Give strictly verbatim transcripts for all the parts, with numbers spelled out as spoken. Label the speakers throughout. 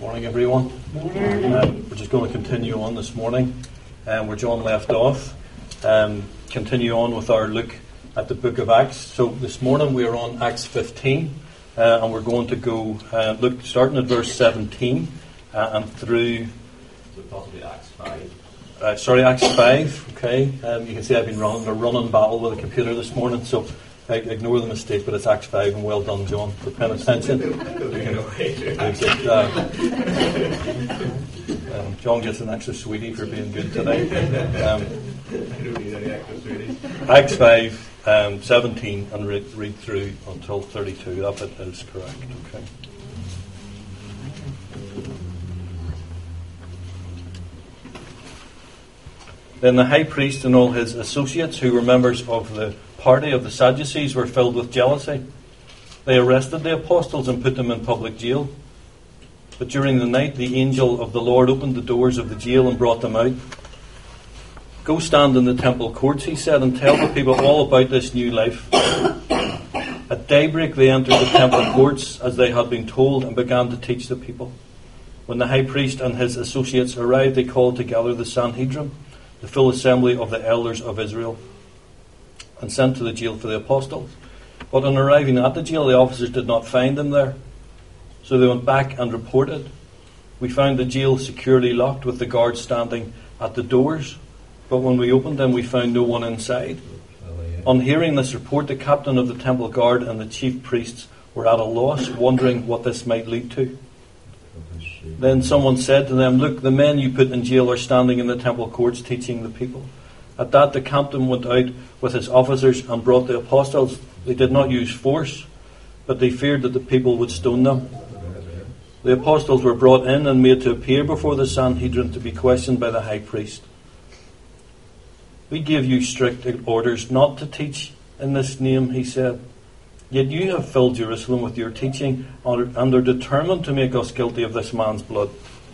Speaker 1: Morning, everyone. Morning. Um, we're just going to continue on this morning um, where John left off. Um, continue on with our look at the book of Acts. So this morning we are on Acts fifteen, uh, and we're going to go uh, look starting at verse seventeen uh, and through.
Speaker 2: So possibly Acts five.
Speaker 1: Uh, sorry, Acts five. Okay, um, you can see I've been running a running battle with a computer this morning, so uh, ignore the mistake. But it's Acts five, and well done, John, for paying attention. Get, uh, um, John gets an extra sweetie for being good today. Um,
Speaker 2: I don't need any extra sweeties.
Speaker 1: Acts five, um, seventeen, and read, read through until thirty-two. That bit is correct. Okay. Then the high priest and all his associates, who were members of the party of the Sadducees, were filled with jealousy. They arrested the apostles and put them in public jail. But during the night, the angel of the Lord opened the doors of the jail and brought them out. "Go stand in the temple courts," he said, "and tell the people all about this new life." At daybreak, they entered the temple courts as they had been told and began to teach the people. When the high priest and his associates arrived, they called together the Sanhedrin, the full assembly of the elders of Israel, and sent to the jail for the apostles. But on arriving at the jail, the officers did not find them there. So they went back and reported, "We found the jail securely locked with the guards standing at the doors. But when we opened them, we found no one inside." On hearing this report, the captain of the temple guard and the chief priests were at a loss, wondering what this might lead to. Then someone said to them, "Look, the men you put in jail are standing in the temple courts teaching the people." At that, the captain went out with his officers and brought the apostles. They did not use force, but they feared that the people would stone them. The apostles were brought in and made to appear before the Sanhedrin to be questioned by the high priest. "We give you strict orders not to teach in this name," he said. "Yet you have filled Jerusalem with your teaching and are determined to make us guilty of this man's blood."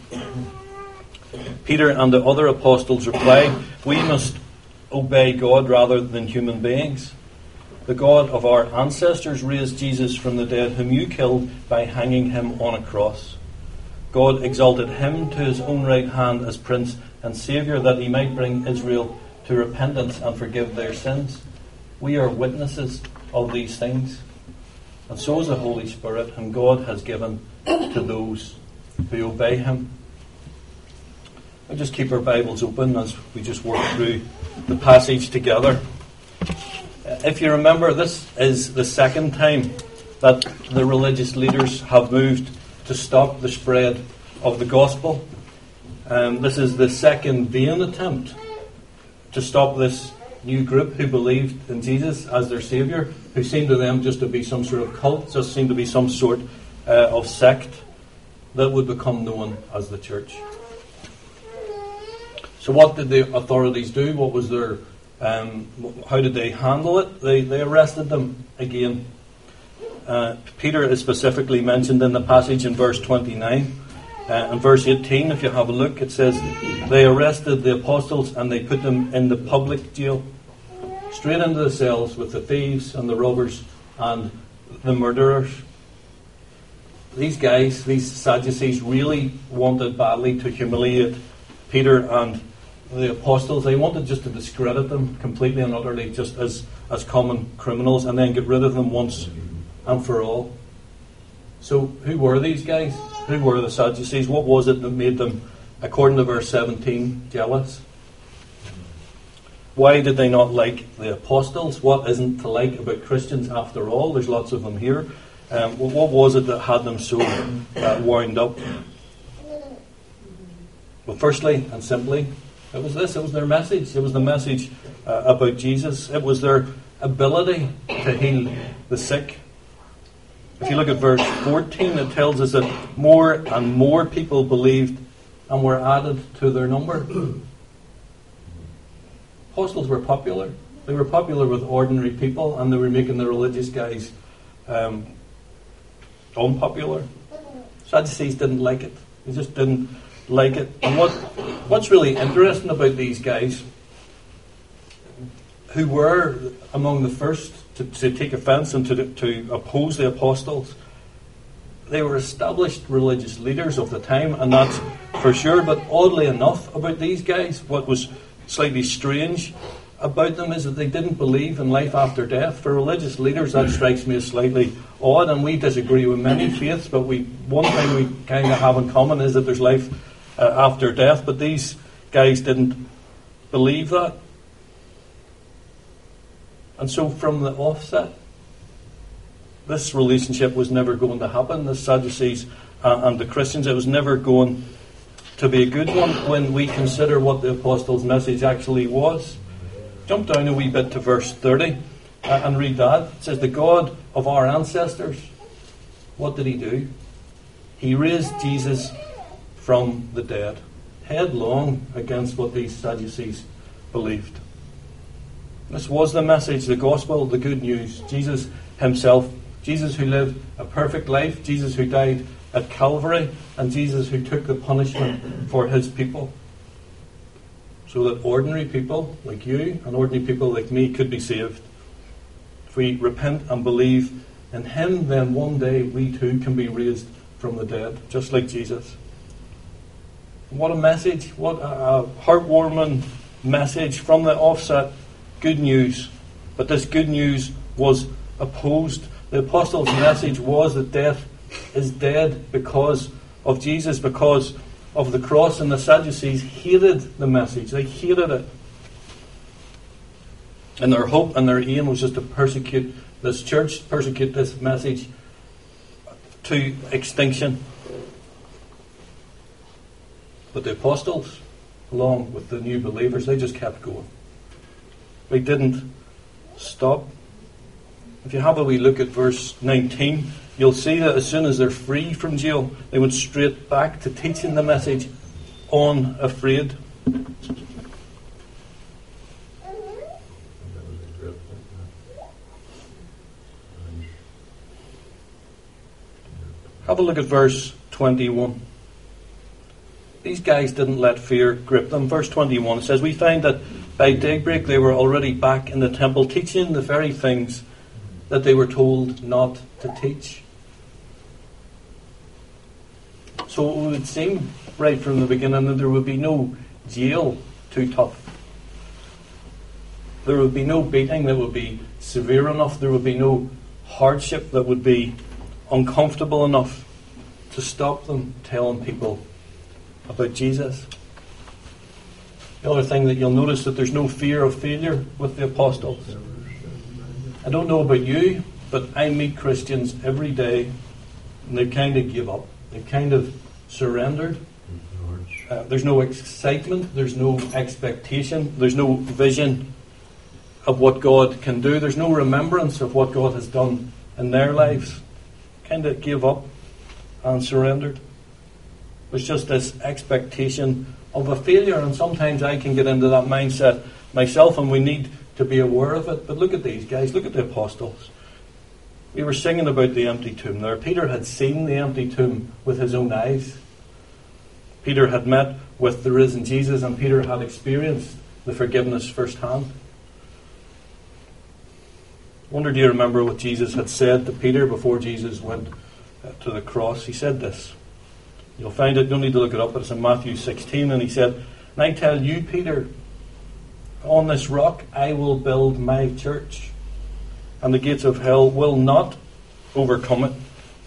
Speaker 1: Peter and the other apostles replied, "We must obey God rather than human beings. The God of our ancestors raised Jesus from the dead, whom you killed by hanging him on a cross. God exalted him to his own right hand as Prince and Saviour, that he might bring Israel to repentance and forgive their sins. We are witnesses of these things. And so is the Holy Spirit, whom God has given to those who obey him." We'll just keep our Bibles open as we just work through the passage together. If you remember, this is the second time that the religious leaders have moved to stop the spread of the gospel. Um, this is the second vain attempt to stop this new group who believed in Jesus as their Saviour, who seemed to them just to be some sort of cult, just seemed to be some sort uh, of sect that would become known as the church. So what did the authorities do? What was their, um, how did they handle it? They, they arrested them again. Uh, Peter is specifically mentioned in the passage in verse twenty-nine. Uh, in verse eighteen, if you have a look, it says, "They arrested the apostles and they put them in the public jail, straight into the cells with the thieves and the robbers and the murderers." These guys, these Sadducees, really wanted badly to humiliate Peter and the apostles. They wanted just to discredit them completely and utterly, just as, as common criminals, and then get rid of them once and for all. So who were these guys? Who were the Sadducees? What was it that made them, according to verse seventeen, jealous? Why did they not like the apostles? What isn't to like about Christians after all? There's lots of them here. Um, what was it that had them so uh, wound up? Well, firstly and simply, it was this. It was their message. It was the message uh, about Jesus. It was their ability to heal the sick. If you look at verse fourteen, it tells us that more and more people believed and were added to their number. Apostles were popular. They were popular with ordinary people, and they were making the religious guys um, unpopular. Sadducees didn't like it. They just didn't like it. And what what's really interesting about these guys, who were among the first to, to take offence and to, to oppose the apostles, they were established religious leaders of the time, and that's for sure. But oddly enough, about these guys, what was slightly strange about them is that they didn't believe in life after death. For religious leaders, that strikes me as slightly odd, and we disagree with many faiths, but we one thing we kind of have in common is that there's life uh, after death, but these guys didn't believe that. And so from the offset, this relationship was never going to happen. The Sadducees uh, and the Christians, it was never going to be a good one when we consider what the apostles' message actually was. Jump down a wee bit to verse thirty uh, and read that. It says, the God of our ancestors, what did he do? He raised Jesus from the dead, headlong against what these Sadducees believed. This was the message, the gospel, the good news. Jesus himself, Jesus who lived a perfect life, Jesus who died at Calvary, and Jesus who took the punishment for his people, so that ordinary people like you and ordinary people like me could be saved. If we repent and believe in him, then one day we too can be raised from the dead, just like Jesus. What a message, what a heartwarming message from the offset. Good news. But this good news was opposed. The apostles' message was that death is dead because of Jesus, because of the cross, and the Sadducees hated the message. They hated it. And their hope and their aim was just to persecute this church, persecute this message to extinction. But the apostles, along with the new believers, they just kept going. They didn't stop. If you have a wee look at verse nineteen, you'll see that as soon as they're free from jail, they went straight back to teaching the message unafraid. Have a look at verse twenty-one. These guys didn't let fear grip them. Verse twenty-one says, we find that by daybreak they were already back in the temple teaching the very things that they were told not to teach. So it would seem right from the beginning that there would be no jail too tough. There would be no beating that would be severe enough. There would be no hardship that would be uncomfortable enough to stop them telling people about Jesus. The other thing that you'll notice that there's no fear of failure with the apostles. I don't know about you, but I meet Christians every day and they kind of give up. They kind of surrendered. Uh, there's no excitement. There's no expectation. There's no vision of what God can do. There's no remembrance of what God has done in their lives. Kind of gave up and surrendered. There's just this expectation of a failure, and sometimes I can get into that mindset myself, and we need to be aware of it. But look at these guys, look at the apostles. We were singing about the empty tomb there. Peter had seen the empty tomb with his own eyes. Peter had met with the risen Jesus, and Peter had experienced the forgiveness firsthand. I wonder, do you remember what Jesus had said to Peter before Jesus went to the cross? He said this. You'll find it, you don't need to look it up, but it's in Matthew sixteen, and he said, and I tell you, Peter, on this rock I will build my church, and the gates of hell will not overcome it.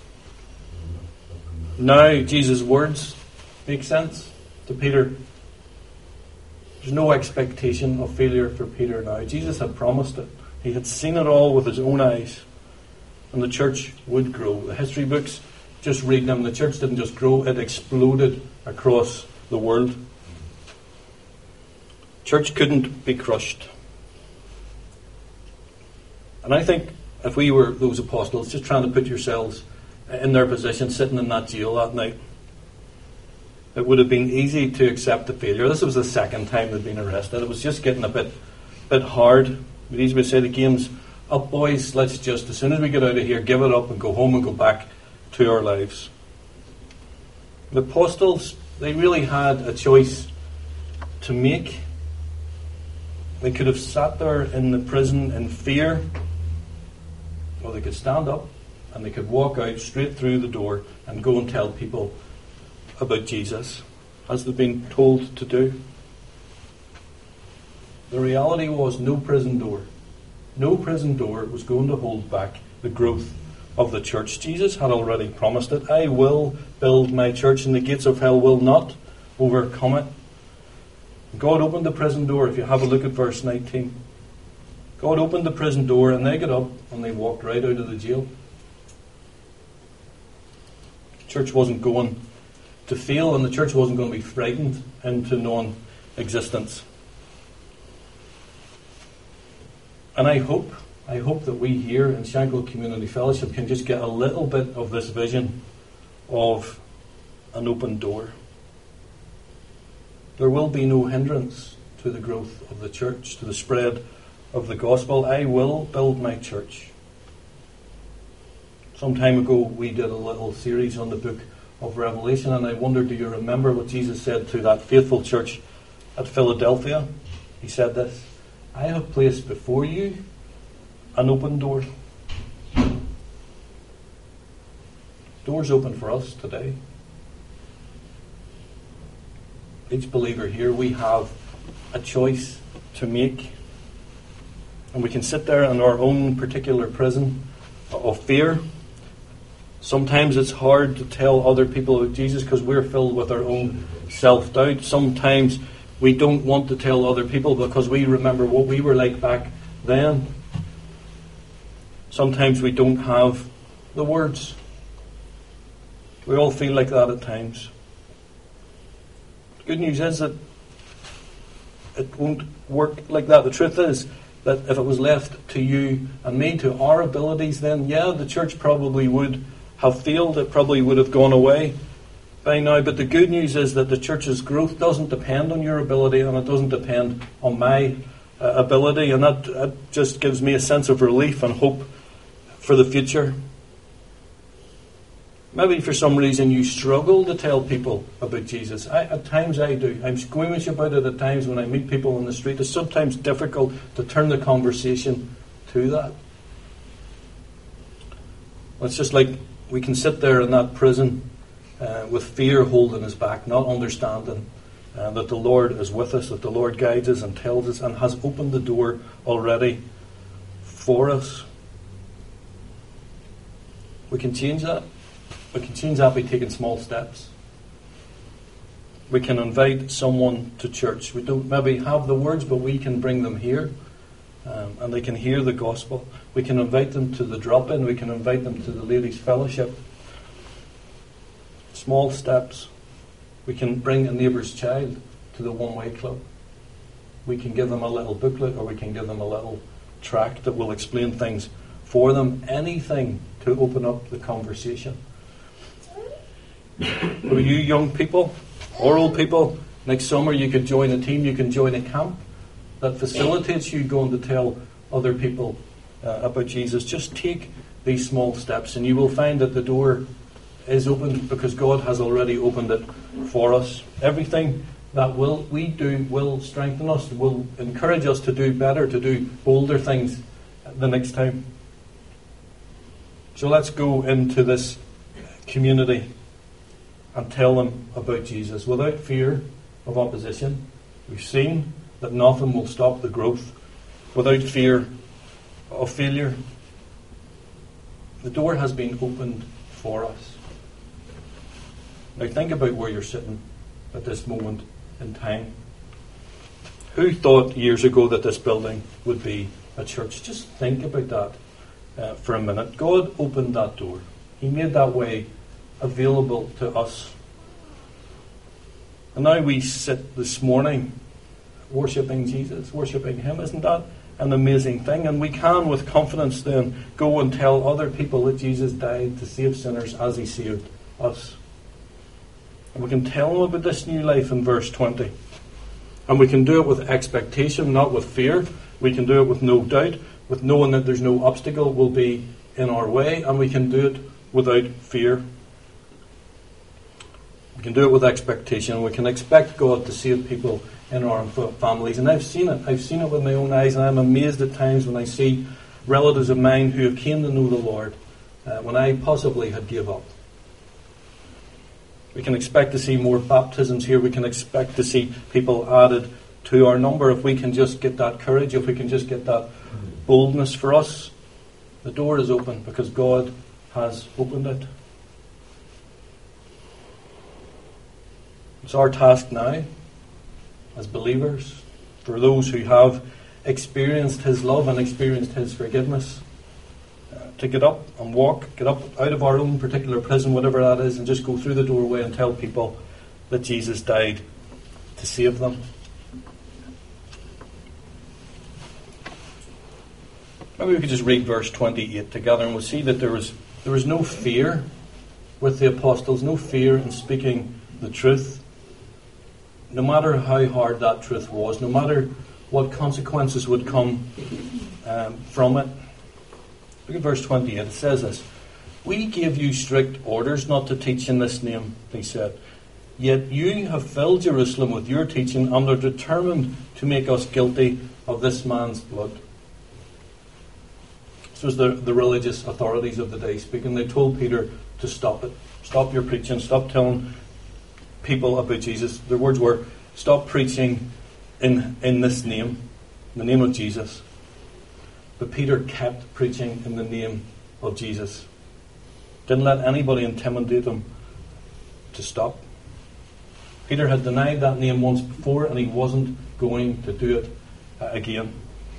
Speaker 1: Now, Jesus' words make sense to Peter. There's no expectation of failure for Peter now. Jesus had promised it. He had seen it all with his own eyes, and the church would grow. The history books, just read them, the church didn't just grow, it exploded across the world. Church couldn't be crushed. And I think if we were those apostles, just trying to put yourselves in their position, sitting in that jail that night, it would have been easy to accept the failure. This was the second time they'd been arrested. It was just getting a bit, bit hard. But easy to say, the game's up, boys. Let's just, as soon as we get out of here, give it up and go home and go back to our lives. The apostles, they really had a choice to make. They could have sat there in the prison in fear, or they could stand up and they could walk out straight through the door and go and tell people about Jesus, as they've been told to do. The reality was no prison door. No prison door was going to hold back the growth of the church. Jesus had already promised it. I will build my church, and the gates of hell will not overcome it. God opened the prison door, if you have a look at verse nineteen. God opened the prison door, and they got up and they walked right out of the jail. The church wasn't going to fail, and the church wasn't going to be frightened into non-existence. And I hope, I hope that we here in Shankill Community Fellowship can just get a little bit of this vision of an open door. There will be no hindrance to the growth of the church, to the spread of the gospel. I will build my church. Some time ago we did a little series on the book of Revelation, and I wonder, do you remember what Jesus said to that faithful church at Philadelphia? He said this: I have placed before you an open door. Doors open for us today. Each believer here, we have a choice to make. And we can sit there in our own particular prison of fear. Sometimes it's hard to tell other people about Jesus because we're filled with our own self-doubt. Sometimes we don't want to tell other people because we remember what we were like back then. Sometimes we don't have the words. We all feel like that at times. The good news is that it won't work like that. The truth is that if it was left to you and me, to our abilities, then yeah, the church probably would have failed. It probably would have gone away by now. But the good news is that the church's growth doesn't depend on your ability, and it doesn't depend on my uh, ability. And that, that just gives me a sense of relief and hope for the future. Maybe for some reason you struggle to tell people about Jesus. I, at times I do. I'm squeamish about it at times when I meet people on the street. It's sometimes difficult to turn the conversation to that. It's just like we can sit there in that prison uh, with fear holding us back, not understanding uh, that the Lord is with us, that the Lord guides us and tells us and has opened the door already for us. We can change that. We can change that by taking small steps. We can invite someone to church. We don't maybe have the words, but we can bring them here, um, and they can hear the gospel. We can invite them to the drop-in. We can invite them to the ladies' fellowship. Small steps. We can bring a neighbour's child to the one-way club. We can give them a little booklet, or we can give them a little tract that will explain things for them. Anything to open up the conversation. For you young people or old people, next summer you could join a team, you can join a camp that facilitates you going to tell other people uh, about Jesus. Just take these small steps and you will find that the door is open because God has already opened it for us. Everything that will we do will strengthen us, will encourage us to do better, to do bolder things the next time. So let's go into this community and tell them about Jesus without fear of opposition. We've seen that nothing will stop the growth without fear of failure. The door has been opened for us. Now think about where you're sitting at this moment in time. Who thought years ago that this building would be a church? Just think about that uh, for a minute. God opened that door. He made that way available to us. And now we sit this morning worshipping Jesus, worshipping Him. Isn't that an amazing thing? And we can with confidence then go and tell other people that Jesus died to save sinners as He saved us. And we can tell them about this new life in verse twenty. And we can do it with expectation, not with fear. We can do it with no doubt, with knowing that there's no obstacle will be in our way, and we can do it without fear. We can do it with expectation. We can expect God to save people in our families. And I've seen it. I've seen it with my own eyes, and I'm amazed at times when I see relatives of mine who have came to know the Lord uh, when I possibly had gave up. We can expect to see more baptisms here. We can expect to see people added to our number if we can just get that courage, if we can just get that boldness for us. The door is open because God has opened it. It's our task now, as believers, for those who have experienced His love and experienced His forgiveness, uh, to get up and walk, get up out of our own particular prison, whatever that is, and just go through the doorway and tell people that Jesus died to save them. Maybe we could just read verse twenty-eight together, and we'll see that there was there was no fear with the apostles, no fear in speaking the truth. No matter how hard that truth was, no matter what consequences would come um, from it. Look at verse twenty-eight. It says this: "We gave you strict orders not to teach in this name," he said. "Yet you have filled Jerusalem with your teaching and are determined to make us guilty of this man's blood." This was the, the religious authorities of the day speaking. They told Peter to stop it. Stop your preaching. Stop telling people about Jesus. Their words were, stop preaching in, in this name, in the name of Jesus. But Peter kept preaching in the name of Jesus. Didn't let anybody intimidate him to stop. Peter had denied that name once before, and he wasn't going to do it uh, again.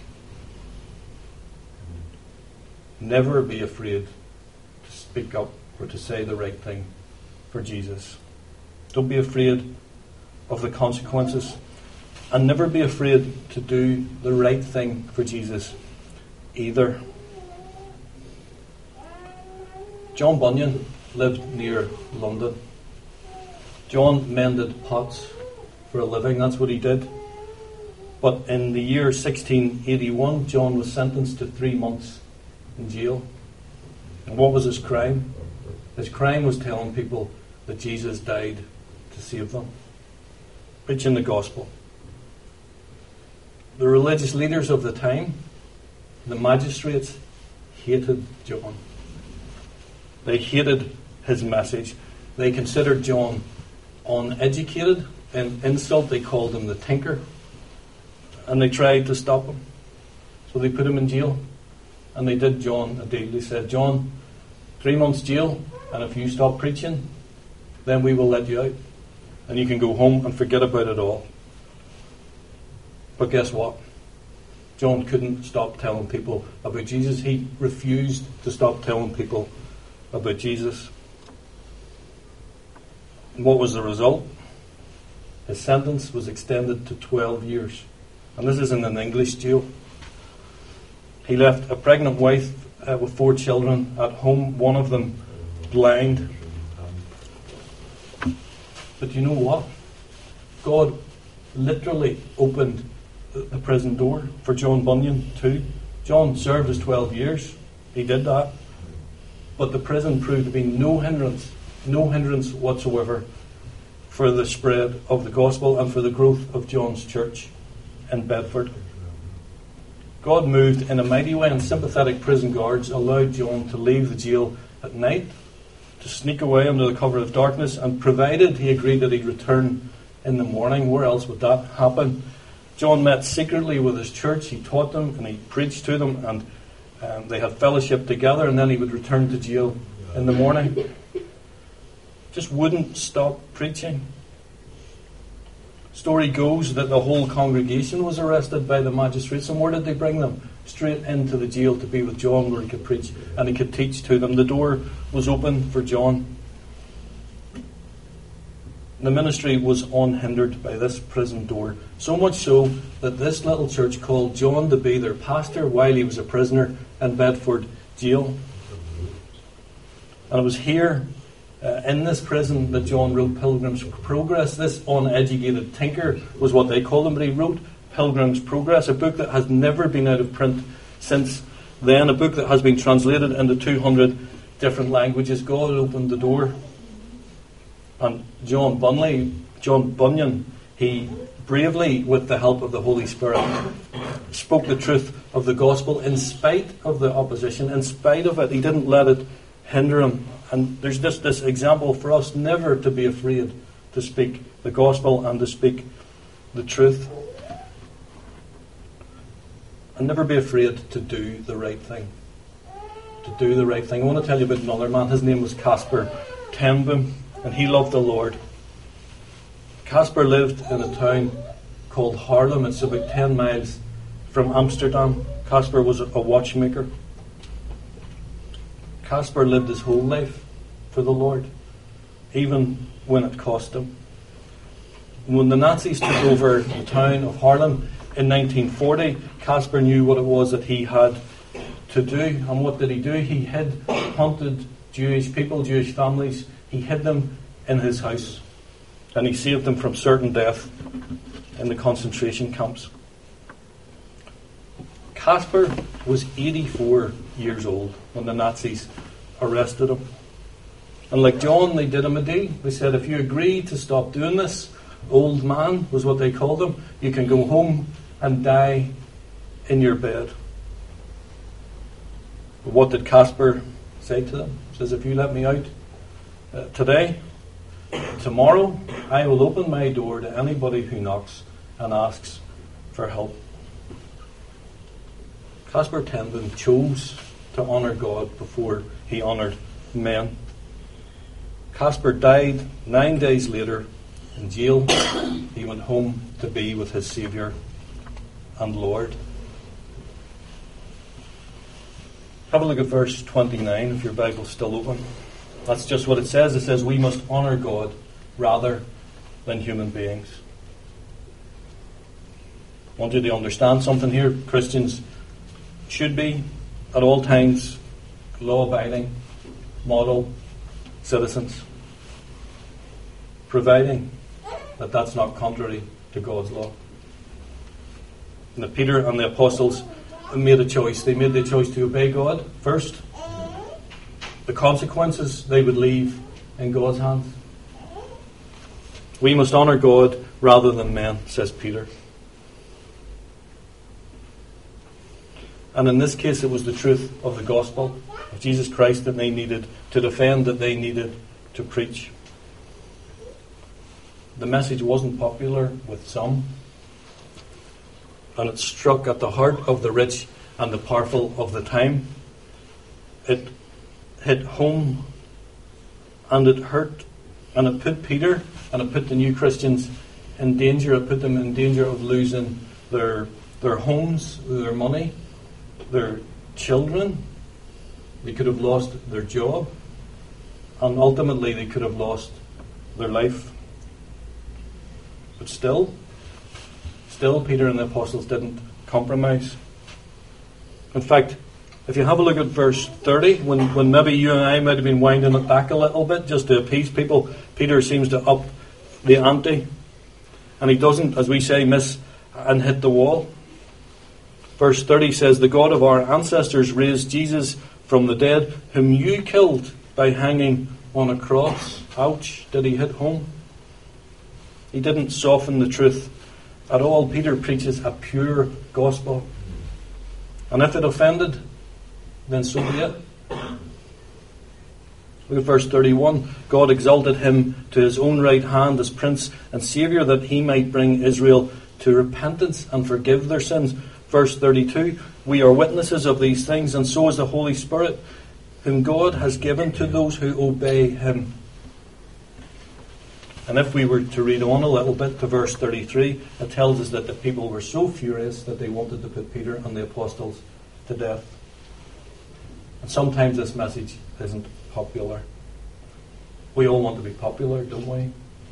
Speaker 1: Never be afraid to speak up or to say the right thing for Jesus. Don't be afraid of the consequences. And never be afraid to do the right thing for Jesus either. John Bunyan lived near London. John mended pots for a living. That's what he did. But in the year sixteen eighty-one, John was sentenced to three months in jail. And what was his crime? His crime was telling people that Jesus died to save them. Preaching the gospel. The religious leaders of the time, the magistrates, hated John. They hated his message. They considered John uneducated. In insult, they called him the tinker. And they tried to stop him. So they put him in jail. And they did John a deal. They said, John, three months jail, and if you stop preaching, then we will let you out. And you can go home and forget about it all. But guess what? John couldn't stop telling people about Jesus. He refused to stop telling people about Jesus. And what was the result? His sentence was extended to twelve years. And this is in an English jail. He left a pregnant wife uh, with four children at home, one of them blind. But you know what? God literally opened the prison door for John Bunyan too. John served his twelve years. He did that. But the prison proved to be no hindrance, no hindrance whatsoever for the spread of the gospel and for the growth of John's church in Bedford. God moved in a mighty way, and sympathetic prison guards allowed John to leave the jail at night, to sneak away under the cover of darkness, and provided he agreed that he'd return in the morning. Where else would that happen? John met secretly with his church. He taught them and he preached to them, and um, they had fellowship together, and then he would return to jail in the morning. Just wouldn't stop preaching. Story goes that the whole congregation was arrested by the magistrates, and where did they bring them? Straight into the jail to be with John, where he could preach and he could teach to them. The door was open for John. The ministry was unhindered by this prison door, so much so that this little church called John to be their pastor while he was a prisoner in Bedford jail. And it was here, uh, in this prison, that John wrote Pilgrim's Progress. This uneducated tinker was what they called him, but he wrote Pilgrim's Progress, a book that has never been out of print since then, a book that has been translated into two hundred different languages. God opened the door. And John Bunley, John Bunyan, he bravely, with the help of the Holy Spirit, spoke the truth of the gospel in spite of the opposition, in spite of it. He didn't let it hinder him. And there's this, this example for us never to be afraid to speak the gospel and to speak the truth. And never be afraid to do the right thing. To do the right thing. I want to tell you about another man. His name was Caspar ten Boom, and he loved the Lord. Caspar lived in a town called Haarlem. It's about ten miles from Amsterdam. Caspar was a watchmaker. Caspar lived his whole life for the Lord, even when it cost him. When the Nazis took over the town of Haarlem in nineteen forty, Caspar knew what it was that he had to do. And what did he do? He hid hunted Jewish people, Jewish families. He hid them in his house. And he saved them from certain death in the concentration camps. Caspar was eighty-four years old when the Nazis arrested him. And like John, they did him a deal. They said, if you agree to stop doing this, old man was what they called him, you can go home and die in your bed. But what did Caspar say to them? He says, if you let me out uh, today, tomorrow, I will open my door to anybody who knocks and asks for help. Caspar ten Boom chose to honour God before he honoured men. Caspar died nine days later in jail. He went home to be with his Saviour and Lord. Have a look at verse twenty-nine if your Bible's still open. That's just what it says. It says we must honour God rather than human beings. I want you to understand something here. Christians should be at all times law-abiding, model citizens, providing that that's not contrary to God's law. And that Peter and the apostles made a choice. They made the choice to obey God first. The consequences they would leave in God's hands. We must honour God rather than men, says Peter. And in this case it was the truth of the gospel of Jesus Christ that they needed to defend, that they needed to preach. The message wasn't popular with some, and it struck at the heart of the rich and the powerful of the time. It hit home, and it hurt, and it put Peter and it put the new Christians in danger. It put them in danger of losing their their homes, their money, their children. They could have lost their job, and ultimately they could have lost their life. But still, still Peter and the apostles didn't compromise. In fact, if you have a look at verse thirty, when, when maybe you and I might have been winding it back a little bit just to appease people, Peter seems to up the ante. And he doesn't, as we say, miss and hit the wall. Verse thirty says, the God of our ancestors raised Jesus from the dead, whom you killed by hanging on a cross. Ouch, did he hit home? He didn't soften the truth at all. Peter preaches a pure gospel. And if it offended, then so be it. Look at verse thirty-one. God exalted him to his own right hand as Prince and Saviour, that he might bring Israel to repentance and forgive their sins. Verse thirty-two. We are witnesses of these things, and so is the Holy Spirit, whom God has given to those who obey him. And if we were to read on a little bit to verse thirty-three, it tells us that the people were so furious that they wanted to put Peter and the apostles to death. And sometimes this message isn't popular. We all want to be popular, don't we?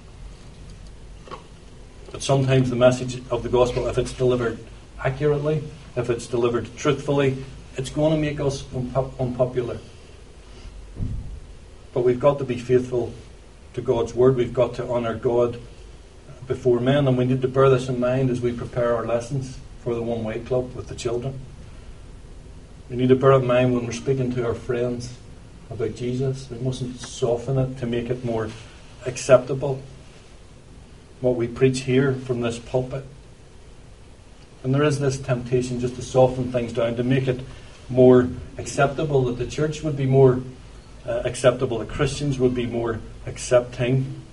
Speaker 1: But sometimes the message of the gospel, if it's delivered accurately, if it's delivered truthfully, it's going to make us unpop- unpopular. But we've got to be faithful to God's word. We've got to honour God before men, and we need to bear this in mind as we prepare our lessons for the One Way Club with the children. We need to bear it in mind when we're speaking to our friends about Jesus. We mustn't soften it to make it more acceptable, what we preach here from this pulpit. And there is this temptation just to soften things down, to make it more acceptable, that the church would be more uh, acceptable, that Christians would be more accepting.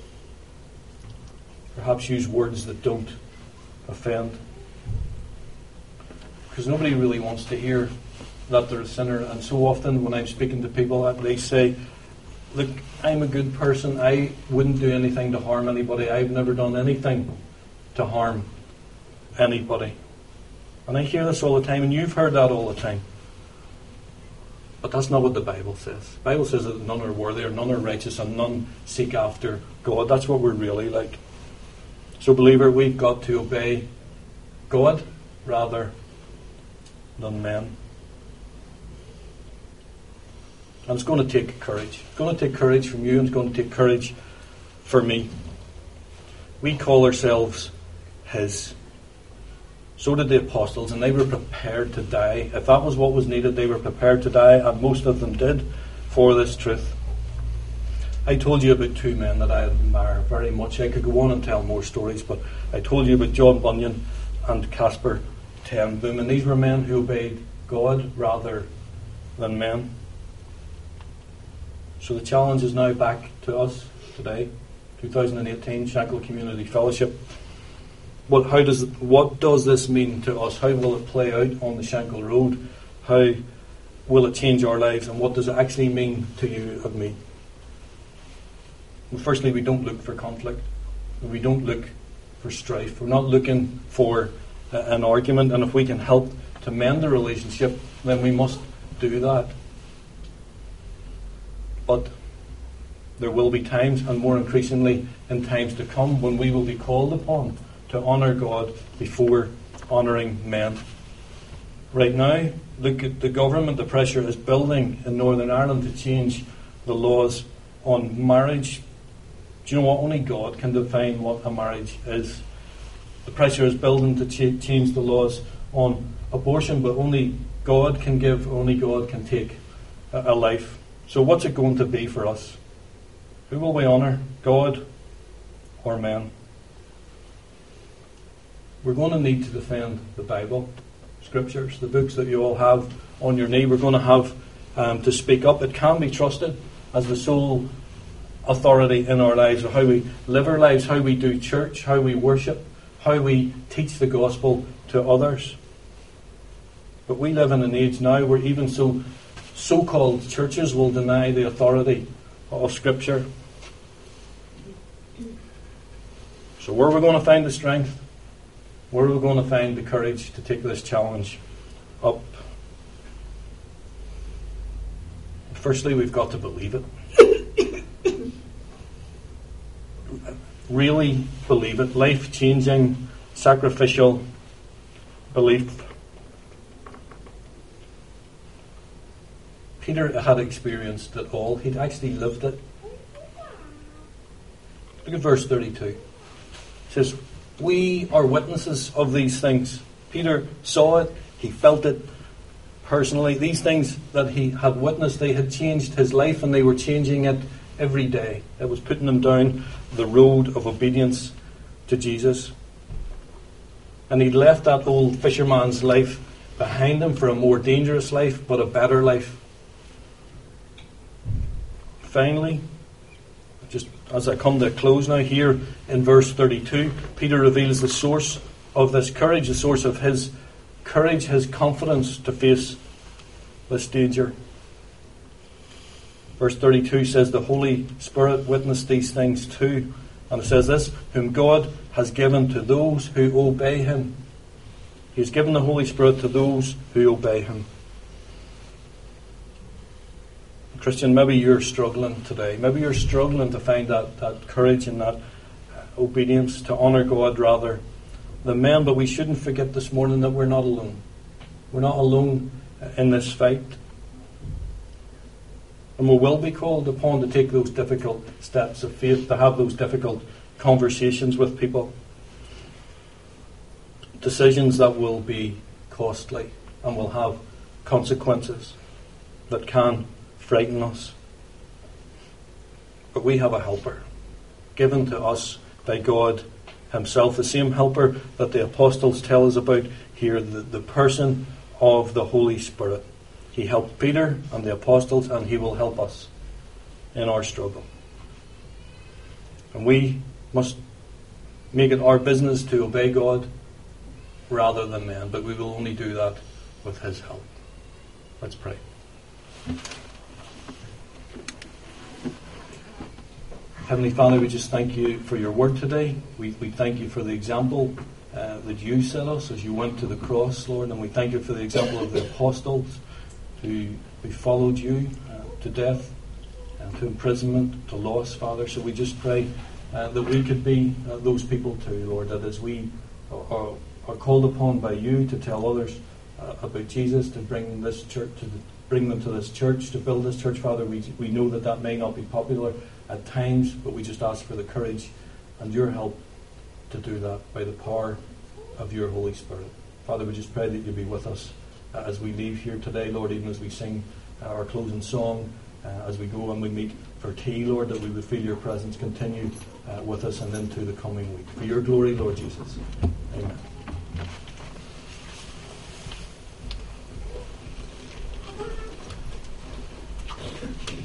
Speaker 1: Perhaps use words that don't offend. Because nobody really wants to hear that they're a sinner. And so often when I'm speaking to people, they say, look, I'm a good person. I wouldn't do anything to harm anybody. I've never done anything to harm anybody. And I hear this all the time, and you've heard that all the time. But that's not what the Bible says. The Bible says that none are worthy, or none are righteous, and none seek after God. That's what we're really like. So, believer, we've got to obey God rather than men. And it's going to take courage. It's going to take courage from you, and it's going to take courage for me. We call ourselves His. So did the apostles, and they were prepared to die. If that was what was needed, they were prepared to die, and most of them did, for this truth. I told you about two men that I admire very much. I could go on and tell more stories, but I told you about John Bunyan and Caspar ten Boom, and these were men who obeyed God rather than men. So the challenge is now back to us today, twenty eighteen, Shankill Community Fellowship. What, how does, what does this mean to us? How will it play out on the Shankill Road? How will it change our lives? And what does it actually mean to you and me? Well, firstly, we don't look for conflict. We don't look for strife. We're not looking for uh, an argument. And if we can help to mend the relationship, then we must do that. But there will be times, and more increasingly in times to come, when we will be called upon to honour God before honouring men. Right now, look at the government, the pressure is building in Northern Ireland to change the laws on marriage. Do you know what? Only God can define what a marriage is. The pressure is building to ch- change the laws on abortion, but only God can give, only God can take a, a life. So what's it going to be for us? Who will we honour? God or men? We're going to need to defend the Bible, Scriptures, the books that you all have on your knee. We're going to have um, to speak up. It can be trusted as the sole authority in our lives, of how we live our lives, how we do church, how we worship, how we teach the gospel to others. But we live in an age now where even so so-called churches will deny the authority of Scripture. So where are we going to find the strength? Where are we going to find the courage to take this challenge up? Firstly, we've got to believe it. Really believe it. Life-changing, sacrificial belief. Peter had experienced it all. He'd actually lived it. Look at verse thirty-two. It says, we are witnesses of these things. Peter saw it. He felt it personally. These things that he had witnessed, they had changed his life, and they were changing it every day. It was putting him down the road of obedience to Jesus. And he'd left that old fisherman's life behind him for a more dangerous life, but a better life. Finally, just as I come to a close now, here in verse thirty-two, Peter reveals the source of this courage, the source of his courage, his confidence to face this danger. Verse thirty-two says, the Holy Spirit witnessed these things too. And it says this, whom God has given to those who obey Him. He has given the Holy Spirit to those who obey Him. Christian, maybe you're struggling today. Maybe you're struggling to find that, that courage and that obedience to honour God rather than men. But we shouldn't forget this morning that we're not alone. We're not alone in this fight. And we will be called upon to take those difficult steps of faith, to have those difficult conversations with people. Decisions that will be costly and will have consequences that can frighten us. But we have a helper given to us by God Himself, the same helper that the apostles tell us about here, the, the person of the Holy Spirit. He helped Peter and the apostles, and he will help us in our struggle. And we must make it our business to obey God rather than men, but we will only do that with his help. Let's pray. Heavenly Father, we just thank you for your word today. We, we thank you for the example uh, that you set us as you went to the cross, Lord, and we thank you for the example of the apostles who, who followed you uh, to death and to imprisonment, to loss, Father. So we just pray uh, that we could be uh, those people too, Lord, that as we are, are called upon by you to tell others uh, about Jesus, to bring this church, to the, bring them to this church, to build this church, Father, we, we know that that may not be popular at times, but we just ask for the courage and your help to do that by the power of your Holy Spirit. Father, we just pray that you be with us uh, as we leave here today, Lord, even as we sing uh, our closing song, uh, as we go and we meet for tea, Lord, that we would feel your presence continue uh, with us and into the coming week. For your glory, Lord Jesus. Amen.